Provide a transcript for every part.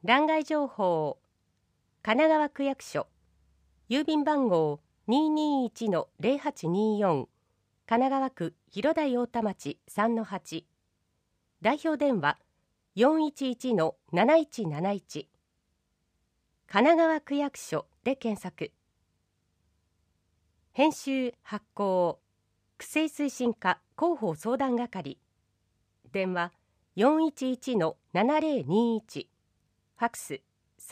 欄外情報、神奈川区役所、郵便番号 221-0824、神奈川区広田陽田町 3-8、代表電話 411-7171、神奈川区役所で検索。編集発行、区政推進課広報相談係、電話 411-7021、ファクス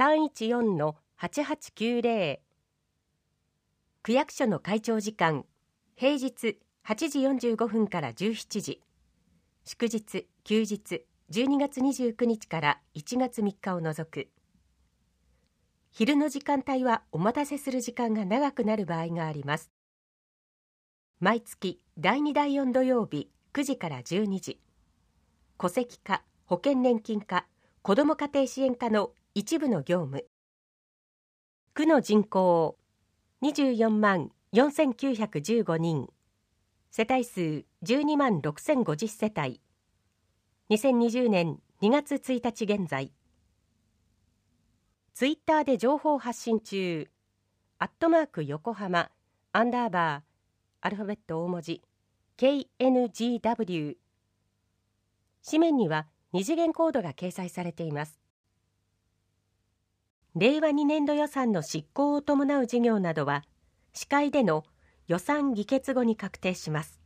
314-8890。区役所の開庁時間、平日8時45分から17時、祝日・休日12月29日から1月3日を除く。昼の時間帯はお待たせする時間が長くなる場合があります。毎月第2第4土曜日9時から12時、戸籍課、保険年金課、子ども家庭支援課の一部の業務。区の人口24万4915人、世帯数12万6050世帯。2020年2月1日現在。ツイッターで情報発信中。@横浜_アルファベット大文字 KNGW。紙面には二次元コードが掲載されています。令和2年度予算の執行を伴う事業などは、司会での予算議決後に確定します。